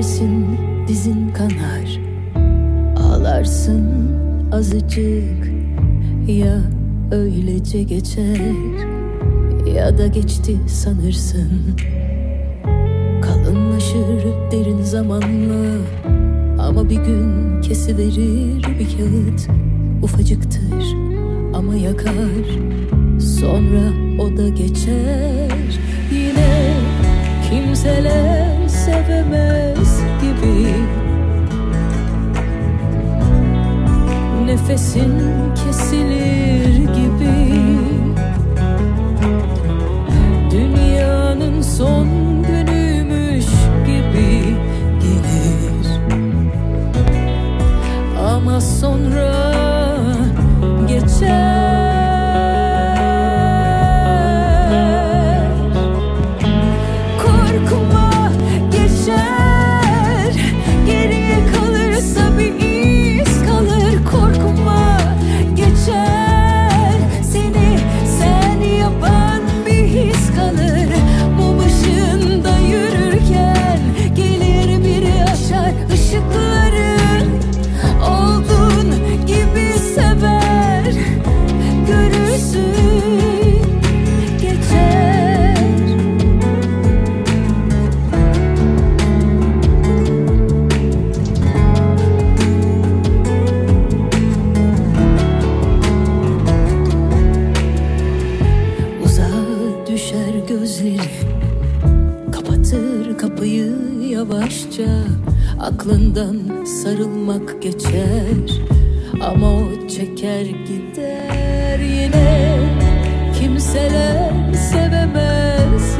Düşersin dizin kanar, ağlarsın azıcık. Ya öylece geçer ya da geçti sanırsın. Kalınlaşır derin zamanla, ama bir gün kesiverir bir kağıt. Ufacıktır ama yakar, sonra o da geçer. Yine kimseler sevemez gibi, nefesin kesilir gibi. Dünyanın son günüymüş gibi gelir, ama sonra geçer. Korkma, geçer. Geriye kalırsa bir iz kalır. Korkma, geçer. Seni sen yapan bir his kalır. Mum ışığında yürürken gelir biri aşar ışıkları. Olduğun gibi sever, görürsün, geçer. Uzağa düşer gözleri, kapatır kapıyı yavaşça. Aklından sarılmak geçer, ama o çeker gider. Yine kimseler sevemez